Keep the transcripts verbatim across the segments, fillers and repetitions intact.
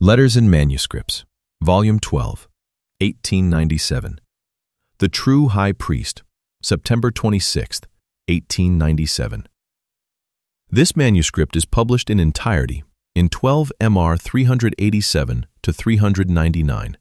Letters and Manuscripts, Volume twelve, eighteen ninety-seven. The True High Priest, September twenty-sixth, eighteen ninety-seven. This manuscript is published in entirety in twelve M R three eighty-seven to three ninety-nine.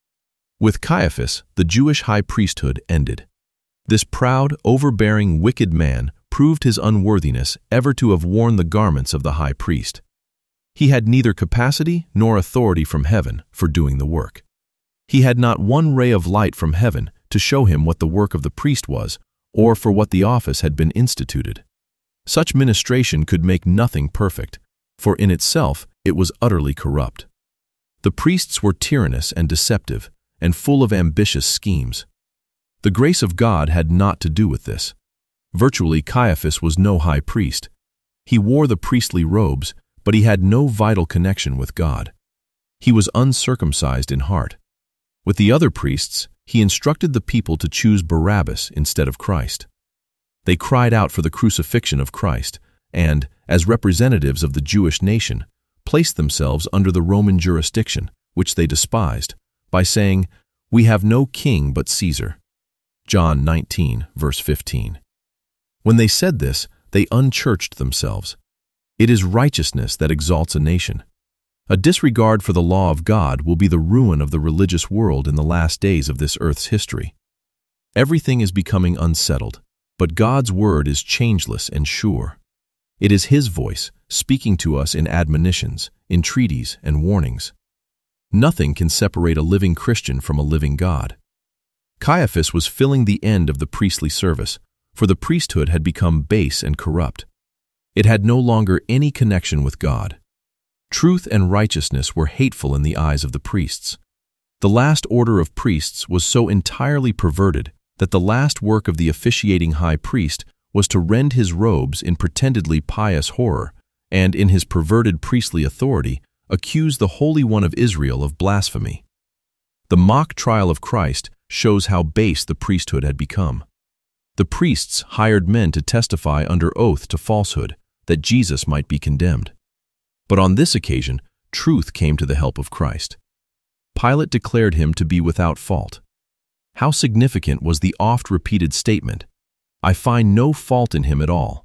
With Caiaphas, the Jewish high priesthood ended. This proud, overbearing, wicked man proved his unworthiness ever to have worn the garments of the high priest. He had neither capacity nor authority from heaven for doing the work. He had not one ray of light from heaven to show him what the work of the priest was, or for what the office had been instituted. Such ministration could make nothing perfect, for in itself it was utterly corrupt. The priests were tyrannous and deceptive, and full of ambitious schemes. The grace of God had naught to do with this. Virtually, Caiaphas was no high priest. He wore the priestly robes, but he had no vital connection with God. He was uncircumcised in heart. With the other priests, he instructed the people to choose Barabbas instead of Christ. They cried out for the crucifixion of Christ, and, as representatives of the Jewish nation, placed themselves under the Roman jurisdiction, which they despised, by saying, "We have no king but Caesar." John nineteen, verse fifteen. When they said this, they unchurched themselves. It is righteousness that exalts a nation. A disregard for the law of God will be the ruin of the religious world in the last days of this earth's history. Everything is becoming unsettled, but God's word is changeless and sure. It is His voice, speaking to us in admonitions, entreaties, and warnings. Nothing can separate a living Christian from a living God. Caiaphas was filling the end of the priestly service, for the priesthood had become base and corrupt. It had no longer any connection with God. Truth and righteousness were hateful in the eyes of the priests. The last order of priests was so entirely perverted that the last work of the officiating high priest was to rend his robes in pretendedly pious horror and, in his perverted priestly authority, accuse the Holy One of Israel of blasphemy. The mock trial of Christ shows how base the priesthood had become. The priests hired men to testify under oath to falsehood, that Jesus might be condemned. But on this occasion, truth came to the help of Christ. Pilate declared him to be without fault. How significant was the oft-repeated statement, "I find no fault in him at all."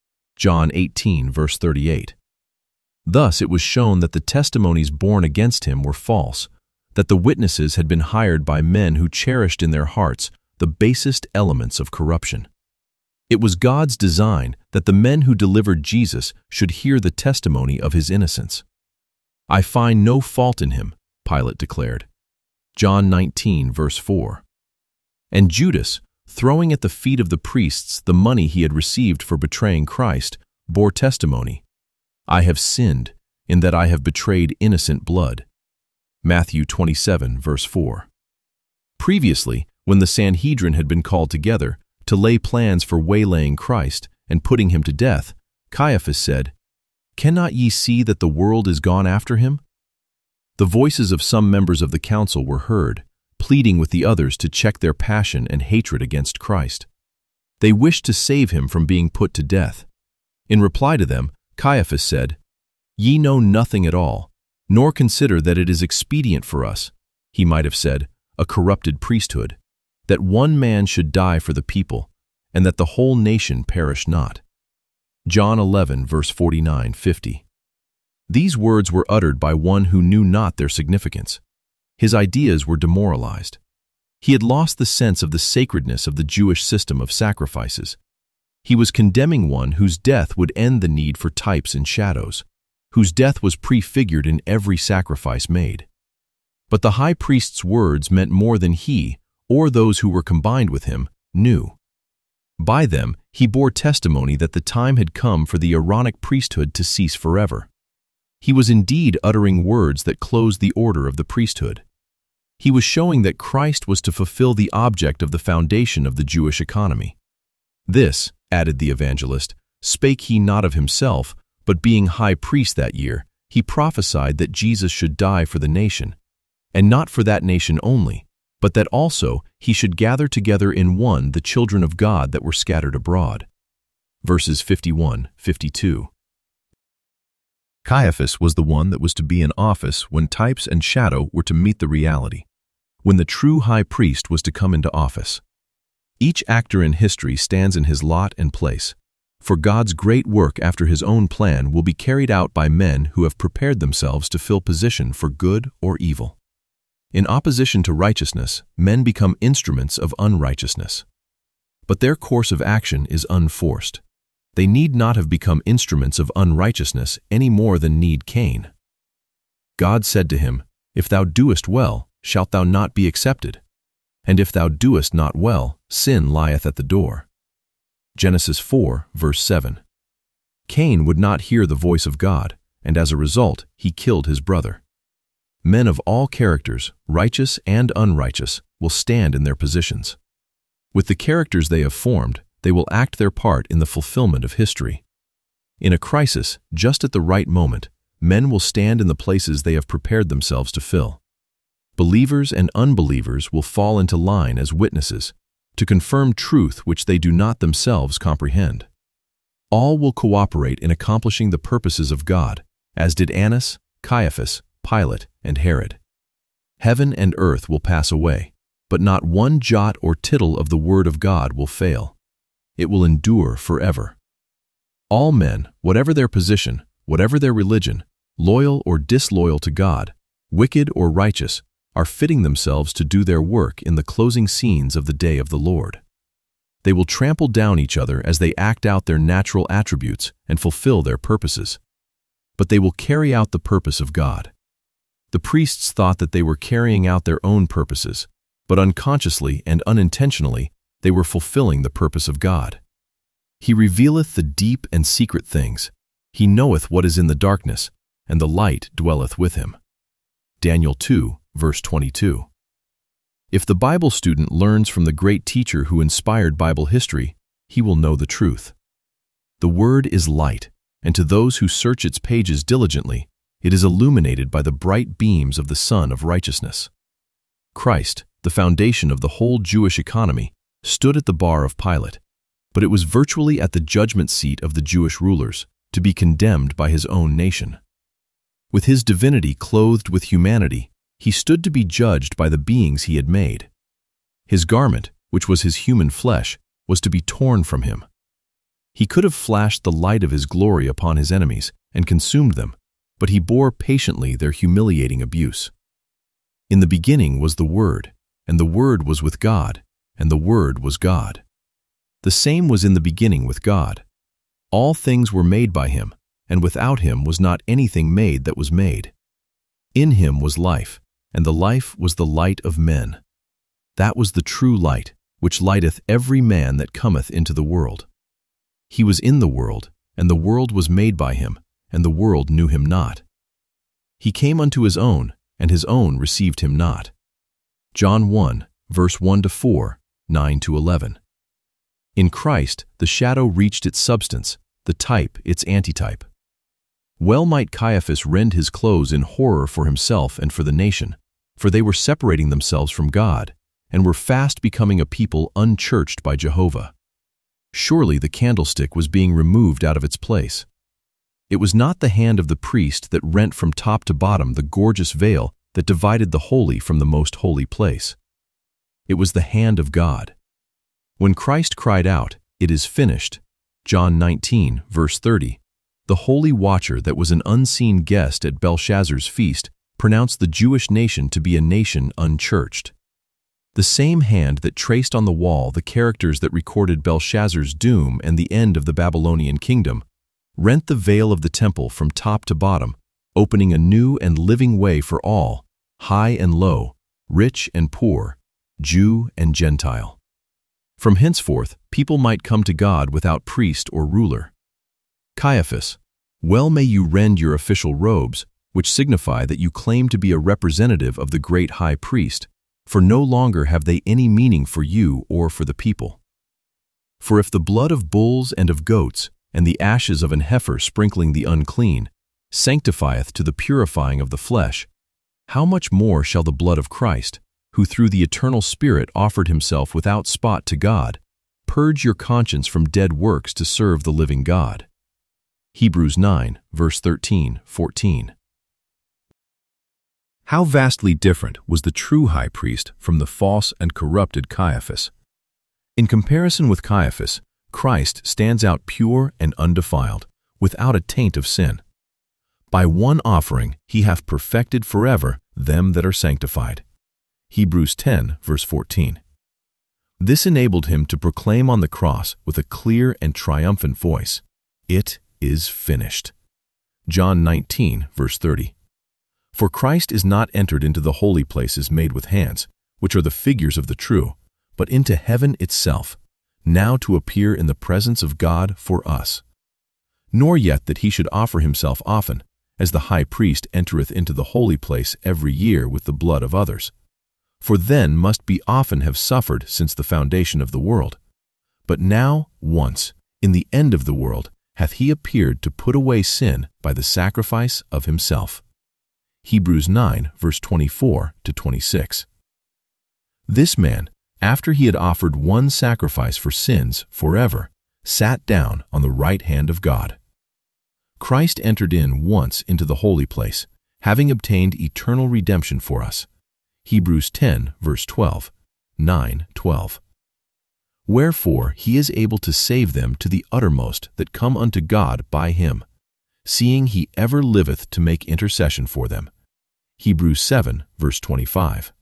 John eighteen, verse thirty-eight. Thus it was shown that the testimonies borne against him were false, that the witnesses had been hired by men who cherished in their hearts the basest elements of corruption. It was God's design that the men who delivered Jesus should hear the testimony of his innocence. "I find no fault in him," Pilate declared. John nineteen, verse four. And Judas, throwing at the feet of the priests the money he had received for betraying Christ, bore testimony, "I have sinned in that I have betrayed innocent blood." Matthew twenty-seven, verse four. Previously, when the Sanhedrin had been called together to lay plans for waylaying Christ and putting him to death, Caiaphas said, "Cannot ye see that the world is gone after him?" The voices of some members of the council were heard, pleading with the others to check their passion and hatred against Christ. They wished to save him from being put to death. In reply to them, Caiaphas said, "Ye know nothing at all, nor consider that it is expedient for us," he might have said, "a corrupted priesthood, that one man should die for the people, and that the whole nation perish not." John eleven, verse forty-nine, fifty. These words were uttered by one who knew not their significance. His ideas were demoralized. He had lost the sense of the sacredness of the Jewish system of sacrifices. He was condemning one whose death would end the need for types and shadows, whose death was prefigured in every sacrifice made. But the high priest's words meant more than he, or those who were combined with him, knew. By them, he bore testimony that the time had come for the Aaronic priesthood to cease forever. He was indeed uttering words that closed the order of the priesthood. He was showing that Christ was to fulfill the object of the foundation of the Jewish economy. "This," added the evangelist, "spake he not of himself, but being high priest that year, he prophesied that Jesus should die for the nation, and not for that nation only, but that also he should gather together in one the children of God that were scattered abroad." Verses fifty-one, fifty-two. Caiaphas was the one that was to be in office when types and shadow were to meet the reality, when the true high priest was to come into office. Each actor in history stands in his lot and place, for God's great work after his own plan will be carried out by men who have prepared themselves to fill position for good or evil. In opposition to righteousness, men become instruments of unrighteousness. But their course of action is unforced. They need not have become instruments of unrighteousness any more than need Cain. God said to him, "If thou doest well, shalt thou not be accepted? And if thou doest not well, sin lieth at the door." Genesis four, verse seven. Cain would not hear the voice of God, and as a result, he killed his brother. Men of all characters, righteous and unrighteous, will stand in their positions. With the characters they have formed, they will act their part in the fulfillment of history. In a crisis, just at the right moment, men will stand in the places they have prepared themselves to fill. Believers and unbelievers will fall into line as witnesses to confirm truth which they do not themselves comprehend. All will cooperate in accomplishing the purposes of God, as did Annas, Caiaphas, Pilate, and Herod. Heaven and earth will pass away, but not one jot or tittle of the word of God will fail. It will endure forever. All men, whatever their position, whatever their religion, loyal or disloyal to God, wicked or righteous, are fitting themselves to do their work in the closing scenes of the day of the Lord. They will trample down each other as they act out their natural attributes and fulfill their purposes. But they will carry out the purpose of God. The priests thought that they were carrying out their own purposes, but unconsciously and unintentionally, they were fulfilling the purpose of God. He revealeth the deep and secret things. He knoweth what is in the darkness, and the light dwelleth with him. Daniel two, verse twenty-two. If the Bible student learns from the great teacher who inspired Bible history, he will know the truth. The Word is light, and to those who search its pages diligently, it is illuminated by the bright beams of the Sun of Righteousness. Christ, the foundation of the whole Jewish economy, stood at the bar of Pilate, but it was virtually at the judgment seat of the Jewish rulers, to be condemned by his own nation. With his divinity clothed with humanity, he stood to be judged by the beings he had made. His garment, which was his human flesh, was to be torn from him. He could have flashed the light of his glory upon his enemies and consumed them, but he bore patiently their humiliating abuse. In the beginning was the Word, and the Word was with God, and the Word was God. The same was in the beginning with God. All things were made by him, and without him was not anything made that was made. In him was life, and the life was the light of men. That was the true light, which lighteth every man that cometh into the world. He was in the world, and the world was made by him, and the world knew him not. He came unto his own, and his own received him not. John one, verse one to four, nine to eleven. In Christ, the shadow reached its substance, the type its antitype. Well might Caiaphas rend his clothes in horror for himself and for the nation, for they were separating themselves from God, and were fast becoming a people unchurched by Jehovah. Surely the candlestick was being removed out of its place. It was not the hand of the priest that rent from top to bottom the gorgeous veil that divided the holy from the most holy place. It was the hand of God. When Christ cried out, "It is finished," John nineteen, verse thirty, the holy watcher that was an unseen guest at Belshazzar's feast pronounced the Jewish nation to be a nation unchurched. The same hand that traced on the wall the characters that recorded Belshazzar's doom and the end of the Babylonian kingdom rent the veil of the temple from top to bottom, opening a new and living way for all, high and low, rich and poor, Jew and Gentile. From henceforth, people might come to God without priest or ruler. Caiaphas, well may you rend your official robes, which signify that you claim to be a representative of the great high priest, for no longer have they any meaning for you or for the people. For if the blood of bulls and of goats, and the ashes of an heifer sprinkling the unclean, sanctifieth to the purifying of the flesh, how much more shall the blood of Christ, who through the eternal Spirit offered himself without spot to God, purge your conscience from dead works to serve the living God? Hebrews nine, verse thirteen, fourteen. How vastly different was the true high priest from the false and corrupted Caiaphas. In comparison with Caiaphas, Christ stands out pure and undefiled, without a taint of sin. By one offering he hath perfected forever them that are sanctified. Hebrews ten, verse fourteen. This enabled him to proclaim on the cross with a clear and triumphant voice, "It is finished." John nineteen, verse thirty. For Christ is not entered into the holy places made with hands, which are the figures of the true, but into heaven itself, now to appear in the presence of God for us. Nor yet that he should offer himself often, as the high priest entereth into the holy place every year with the blood of others. For then must be often have suffered since the foundation of the world. But now, once, in the end of the world, hath he appeared to put away sin by the sacrifice of himself. Hebrews nine, verse twenty-four to twenty-six. This man, after he had offered one sacrifice for sins forever, sat down on the right hand of God. Christ entered in once into the holy place, having obtained eternal redemption for us. Hebrews ten, verse twelve, nine, twelve. Wherefore he is able to save them to the uttermost that come unto God by him, seeing he ever liveth to make intercession for them. Hebrews seven, verse twenty-five.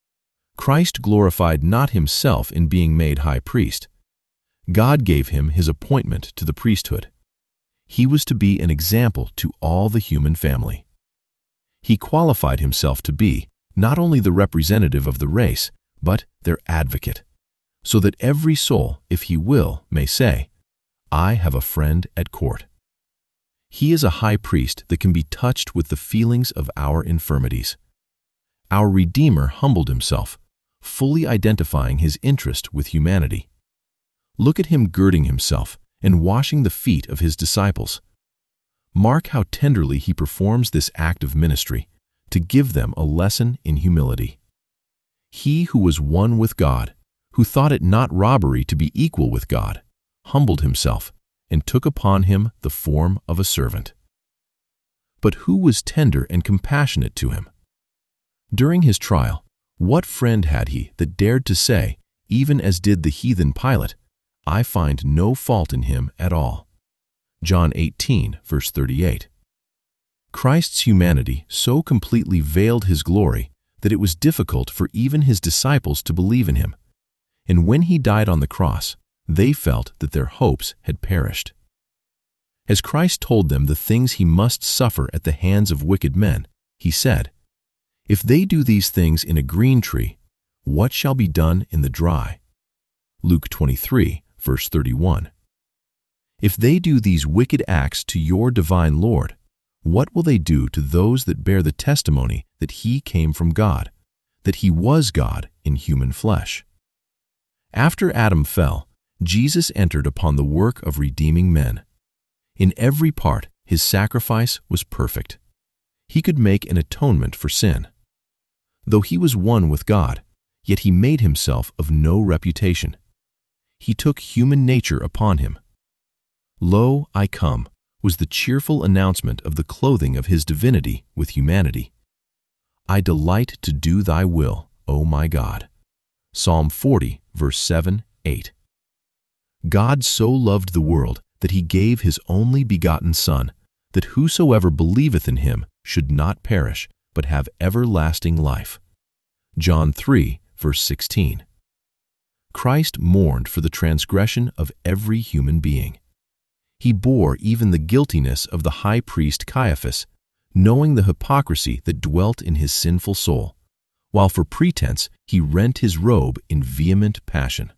Christ glorified not himself in being made high priest. God gave him his appointment to the priesthood. He was to be an example to all the human family. He qualified himself to be not only the representative of the race, but their advocate, so that every soul, if he will, may say, "I have a friend at court." He is a high priest that can be touched with the feelings of our infirmities. Our Redeemer humbled himself, fully identifying his interest with humanity. Look at him girding himself and washing the feet of his disciples. Mark how tenderly he performs this act of ministry to give them a lesson in humility. He who was one with God, who thought it not robbery to be equal with God, humbled himself and took upon him the form of a servant. But who was tender and compassionate to him? During his trial, what friend had he that dared to say, even as did the heathen Pilate, "I find no fault in him at all"? John eighteen, verse thirty-eight. Christ's humanity so completely veiled his glory that it was difficult for even his disciples to believe in him. And when he died on the cross, they felt that their hopes had perished. As Christ told them the things he must suffer at the hands of wicked men, he said, "If they do these things in a green tree, what shall be done in the dry?" Luke twenty-three, verse thirty-one. If they do these wicked acts to your divine Lord, what will they do to those that bear the testimony that he came from God, that he was God in human flesh? After Adam fell, Jesus entered upon the work of redeeming men. In every part, his sacrifice was perfect. He could make an atonement for sin. Though he was one with God, yet he made himself of no reputation. He took human nature upon him. "Lo, I come," was the cheerful announcement of the clothing of his divinity with humanity. "I delight to do thy will, O my God." Psalm forty, verse seven, eight. God so loved the world that he gave his only begotten Son, that whosoever believeth in him should not perish, but have everlasting life. John three, verse sixteen. Christ mourned for the transgression of every human being. He bore even the guiltiness of the high priest Caiaphas, knowing the hypocrisy that dwelt in his sinful soul, while for pretense he rent his robe in vehement passion.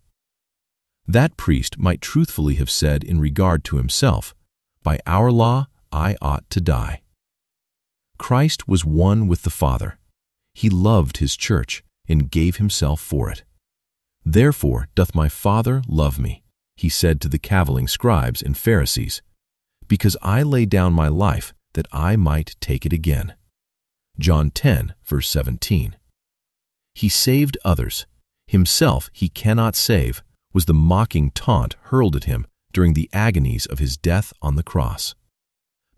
That priest might truthfully have said in regard to himself, "By our law I ought to die." Christ was one with the Father. He loved his church and gave himself for it. "Therefore doth my Father love me," he said to the cavilling scribes and Pharisees, "because I lay down my life that I might take it again." John ten, verse seventeen. He saved others. Himself he cannot save, was the mocking taunt hurled at him during the agonies of his death on the cross.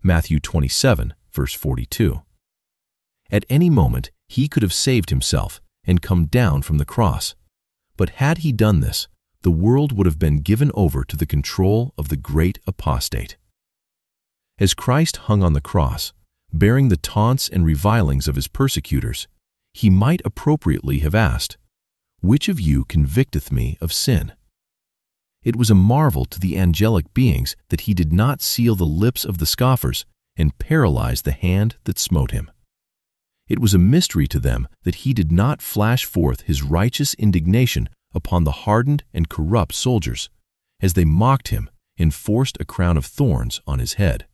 Matthew twenty-seven, verse forty-two. At any moment, he could have saved himself and come down from the cross. But had he done this, the world would have been given over to the control of the great apostate. As Christ hung on the cross, bearing the taunts and revilings of his persecutors, he might appropriately have asked, "Which of you convicteth me of sin?" It was a marvel to the angelic beings that he did not seal the lips of the scoffers and paralyze the hand that smote him. It was a mystery to them that he did not flash forth his righteous indignation upon the hardened and corrupt soldiers, as they mocked him and forced a crown of thorns on his head.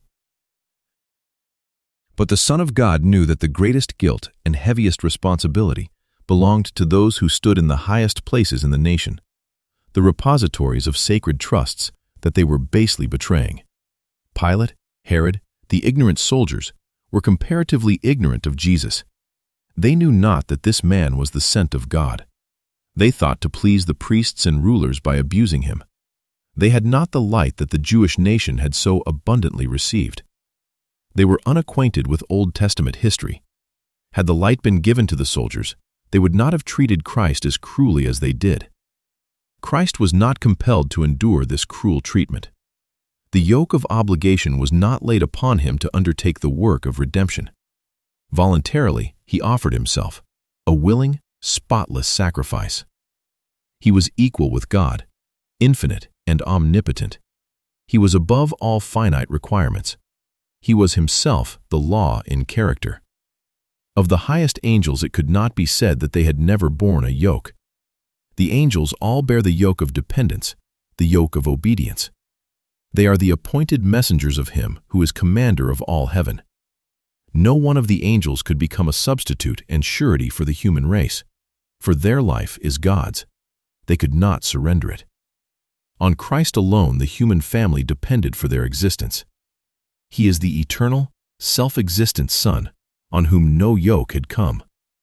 But the Son of God knew that the greatest guilt and heaviest responsibility belonged to those who stood in the highest places in the nation, the repositories of sacred trusts that they were basely betraying. Pilate, Herod, the ignorant soldiers, were comparatively ignorant of Jesus. They knew not that this man was the sent of God. They thought to please the priests and rulers by abusing him. They had not the light that the Jewish nation had so abundantly received. They were unacquainted with Old Testament history. Had the light been given to the soldiers, they would not have treated Christ as cruelly as they did. Christ was not compelled to endure this cruel treatment. The yoke of obligation was not laid upon him to undertake the work of redemption. Voluntarily, he offered himself, a willing, spotless sacrifice. He was equal with God, infinite and omnipotent. He was above all finite requirements. He was himself the law in character. Of the highest angels it could not be said that they had never borne a yoke. The angels all bear the yoke of dependence, the yoke of obedience. They are the appointed messengers of him who is commander of all heaven. No one of the angels could become a substitute and surety for the human race, for their life is God's. They could not surrender it. On Christ alone the human family depended for their existence. He is the eternal, self-existent Son, on whom no yoke had come.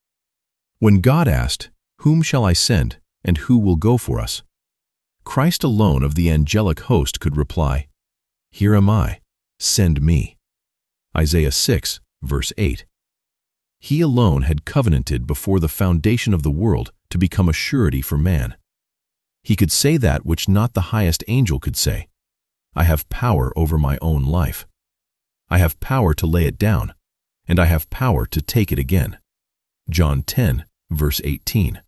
When God asked, "Whom shall I send, and who will go for us?" Christ alone of the angelic host could reply, "Here am I, send me." Isaiah six, verse eight. He alone had covenanted before the foundation of the world to become a surety for man. He could say that which not the highest angel could say, "I have power over my own life. I have power to lay it down, and I have power to take it again." John ten, verse eighteen.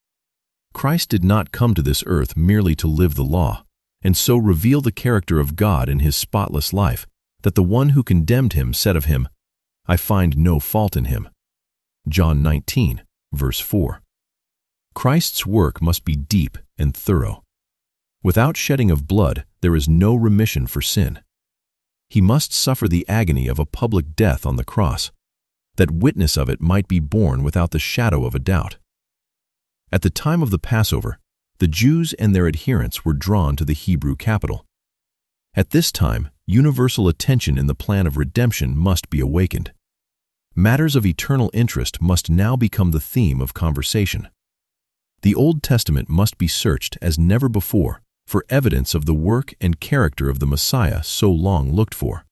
Christ did not come to this earth merely to live the law, and so reveal the character of God in his spotless life, that the one who condemned him said of him, "I find no fault in him." John nineteen, verse four. Christ's work must be deep and thorough. Without shedding of blood, there is no remission for sin. He must suffer the agony of a public death on the cross, that witness of it might be borne without the shadow of a doubt. At the time of the Passover, the Jews and their adherents were drawn to the Hebrew capital. At this time, universal attention in the plan of redemption must be awakened. Matters of eternal interest must now become the theme of conversation. The Old Testament must be searched as never before for evidence of the work and character of the Messiah so long looked for.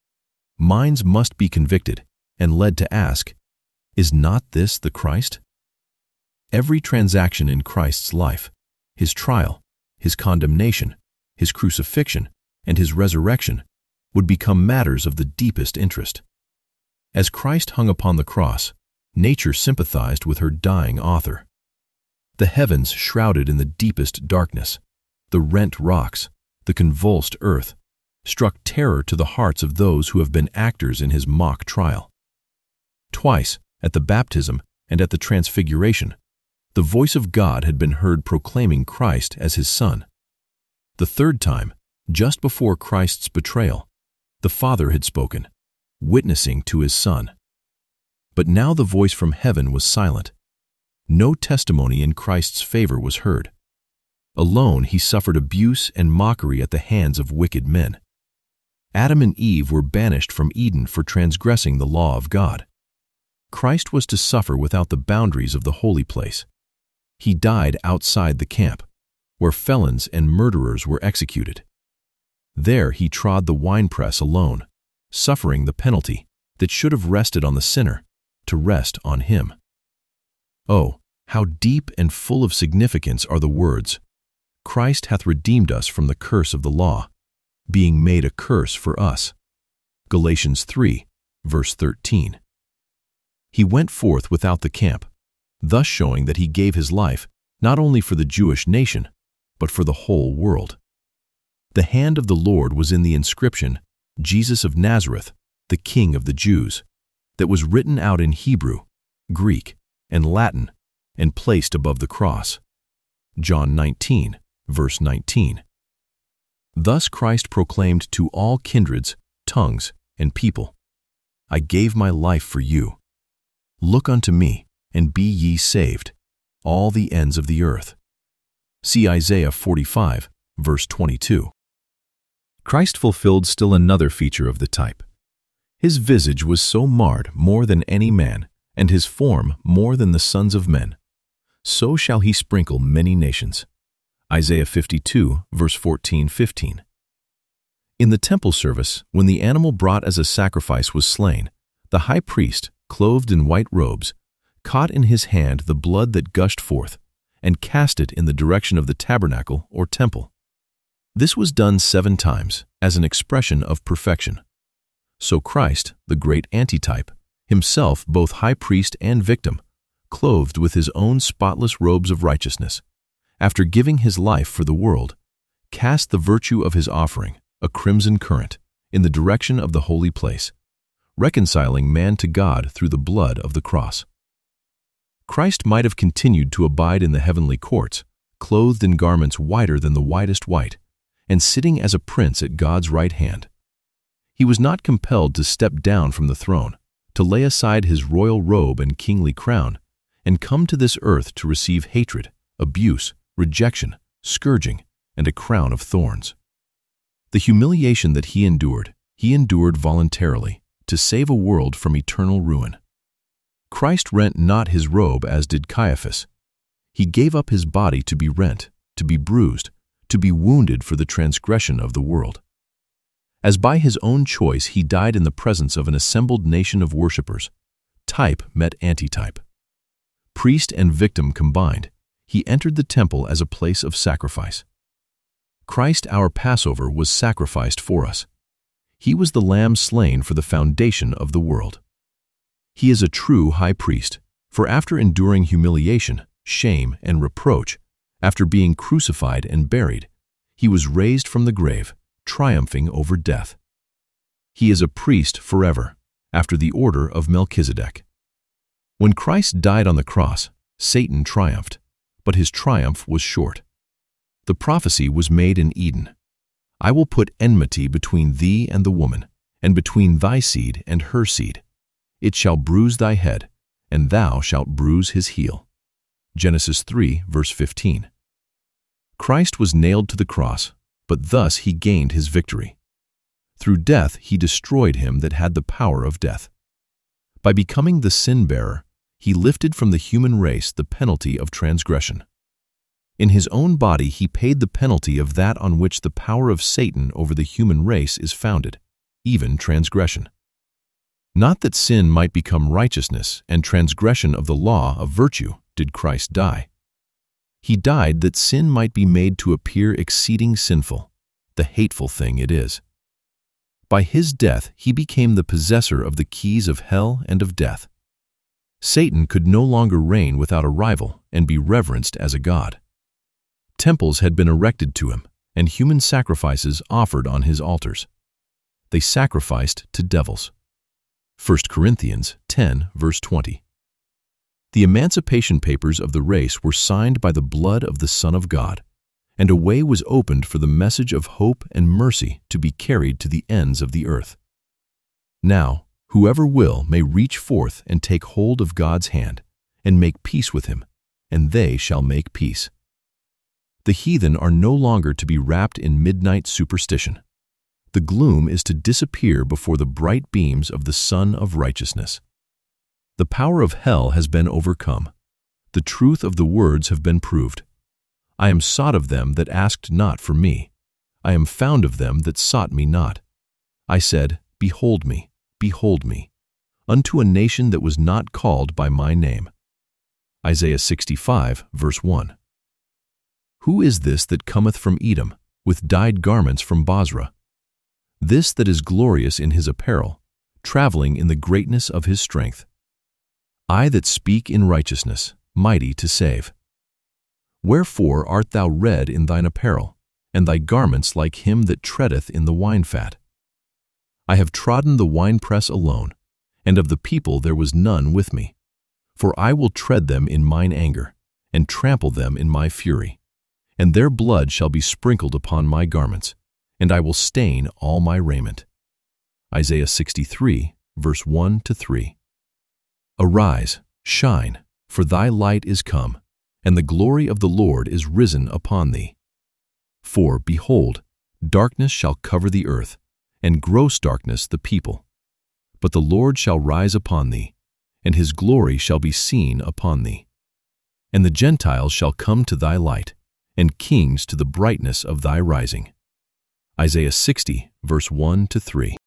Minds must be convicted and led to ask, "Is not this the Christ?" Every transaction in Christ's life, his trial, his condemnation, his crucifixion, and his resurrection, would become matters of the deepest interest. As Christ hung upon the cross, nature sympathized with her dying author. The heavens shrouded in the deepest darkness, the rent rocks, the convulsed earth, struck terror to the hearts of those who have been actors in his mock trial. Twice, at the baptism and at the transfiguration, the voice of God had been heard proclaiming Christ as his Son. The third time, just before Christ's betrayal, the Father had spoken, witnessing to his Son. But now the voice from heaven was silent. No testimony in Christ's favor was heard. Alone he suffered abuse and mockery at the hands of wicked men. Adam and Eve were banished from Eden for transgressing the law of God. Christ was to suffer without the boundaries of the holy place. He died outside the camp, where felons and murderers were executed. There he trod the winepress alone, suffering the penalty that should have rested on the sinner to rest on him. Oh, how deep and full of significance are the words, "Christ hath redeemed us from the curse of the law, being made a curse for us." Galatians three, verse thirteen. He went forth without the camp, thus showing that he gave his life not only for the Jewish nation, but for the whole world. The hand of the Lord was in the inscription, "Jesus of Nazareth, the King of the Jews," that was written out in Hebrew, Greek, and Latin, and placed above the cross. John nineteen, verse nineteen. Thus Christ proclaimed to all kindreds, tongues, and people, "I gave my life for you. Look unto me, and be ye saved, all the ends of the earth." See Isaiah forty-five, verse twenty-two. Christ fulfilled still another feature of the type. His visage was so marred more than any man, and his form more than the sons of men. So shall he sprinkle many nations. Isaiah fifty-two, verse fourteen, fifteen. In the temple service, when the animal brought as a sacrifice was slain, the high priest, clothed in white robes, caught in his hand the blood that gushed forth, and cast it in the direction of the tabernacle or temple. This was done seven times, as an expression of perfection. So Christ, the great antitype, himself both high priest and victim, clothed with his own spotless robes of righteousness, after giving his life for the world, cast the virtue of his offering, a crimson current, in the direction of the holy place, reconciling man to God through the blood of the cross. Christ might have continued to abide in the heavenly courts, clothed in garments whiter than the whitest white, and sitting as a prince at God's right hand. He was not compelled to step down from the throne, to lay aside his royal robe and kingly crown, and come to this earth to receive hatred, abuse, rejection, scourging, and a crown of thorns. The humiliation that he endured, he endured voluntarily, to save a world from eternal ruin. Christ rent not his robe as did Caiaphas. He gave up his body to be rent, to be bruised, to be wounded for the transgression of the world. As by his own choice he died in the presence of an assembled nation of worshippers, type met antitype. Priest and victim combined, he entered the temple as a place of sacrifice. Christ our Passover was sacrificed for us. He was the lamb slain for the foundation of the world. He is a true high priest, for after enduring humiliation, shame, and reproach, after being crucified and buried, he was raised from the grave, triumphing over death. He is a priest forever, after the order of Melchizedek. When Christ died on the cross, Satan triumphed, but his triumph was short. The prophecy was made in Eden. "I will put enmity between thee and the woman, and between thy seed and her seed. It shall bruise thy head, and thou shalt bruise his heel." Genesis three, verse fifteen. Christ was nailed to the cross, but thus he gained his victory. Through death he destroyed him that had the power of death. By becoming the sin-bearer, he lifted from the human race the penalty of transgression. In his own body he paid the penalty of that on which the power of Satan over the human race is founded, even transgression. Not that sin might become righteousness and transgression of the law of virtue did Christ die. He died that sin might be made to appear exceeding sinful, the hateful thing it is. By his death he became the possessor of the keys of hell and of death. Satan could no longer reign without a rival and be reverenced as a god. Temples had been erected to him, and human sacrifices offered on his altars. They sacrificed to devils. First Corinthians ten, verse twenty. The emancipation papers of the race were signed by the blood of the Son of God, and a way was opened for the message of hope and mercy to be carried to the ends of the earth. Now, whoever will may reach forth and take hold of God's hand, and make peace with him, and they shall make peace. The heathen are no longer to be wrapped in midnight superstition. The gloom is to disappear before the bright beams of the Sun of Righteousness. The power of hell has been overcome. The truth of the words have been proved. I am sought of them that asked not for me. I am found of them that sought me not. I said, Behold me, behold me, unto a nation that was not called by my name. Isaiah sixty-five, verse one. Who is this that cometh from Edom, with dyed garments from Bozrah? This that is glorious in his apparel, traveling in the greatness of his strength. I that speak in righteousness, mighty to save. Wherefore art thou red in thine apparel, and thy garments like him that treadeth in the wine fat? I have trodden the winepress alone, and of the people there was none with me. For I will tread them in mine anger, and trample them in my fury. And their blood shall be sprinkled upon my garments, and I will stain all my raiment. Isaiah sixty-three, verse one to three. Arise, shine, for thy light is come, and the glory of the Lord is risen upon thee. For, behold, darkness shall cover the earth, and gross darkness the people. But the Lord shall rise upon thee, and his glory shall be seen upon thee. And the Gentiles shall come to thy light, and kings to the brightness of thy rising. Isaiah sixty, verse one to three.